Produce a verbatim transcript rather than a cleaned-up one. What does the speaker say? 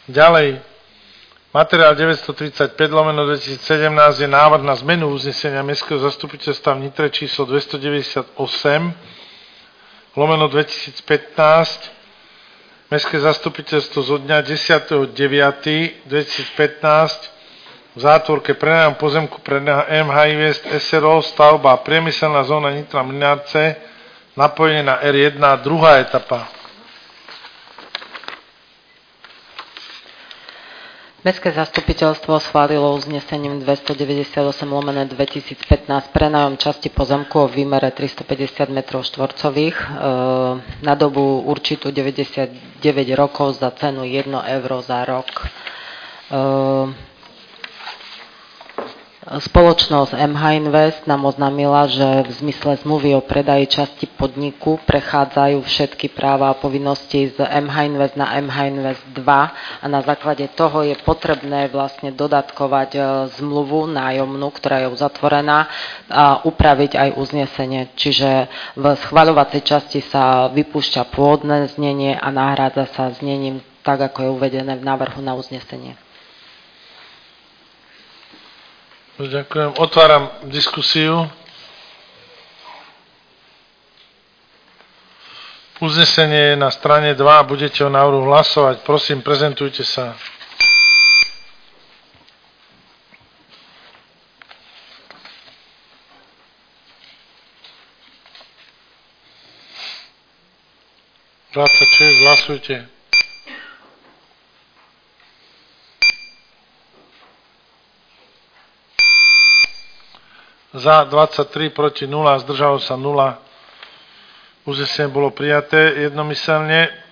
Ďalej, materiál deväťstotridsaťpäť lomeno dvetisícsedemnásť je návrh na zmenu uznesenia Mestského zastupiteľstva v Nitre číslo dvestodeväťdesiatosem lomeno dvetisícpätnásť. Mestské zastupiteľstvo zo dňa desiateho deviateho dvetisícpätnásť v zátvorke prenajom pozemku pre em há Invest es er o stavba priemyselná zóna Nitra Mlynarce, napojenie na er jeden, druhá etapa. Mestské zastupiteľstvo schválilo uznesením dvestodeväťdesiatosem lomeno dvetisícpätnásť prenajom časti pozemku o výmere tristopäťdesiat metrov štvorcových e, na dobu určitú deväťdesiatdeväť rokov za cenu jedno euro za rok. E, Spoločnosť em há Invest nám oznámila, že v zmysle zmluvy o predaji časti podniku prechádzajú všetky práva a povinnosti z em há Invest na em há Invest dva a na základe toho je potrebné vlastne dodatkovať zmluvu nájomnú, ktorá je uzatvorená a upraviť aj uznesenie. Čiže v schvaľovacej časti sa vypúšťa pôvodné znenie a nahrádza sa znením tak, ako je uvedené v návrhu na uznesenie. Ďakujem. Otváram diskusiu. Uznesenie je na strane dva, budete o návrhu hlasovať. Prosím, prezentujte sa. dvadsaťšesť, hlasujte. Za dvadsaťtri, proti nula, zdržalo sa nula. Uznesenie bolo prijaté jednomyselne.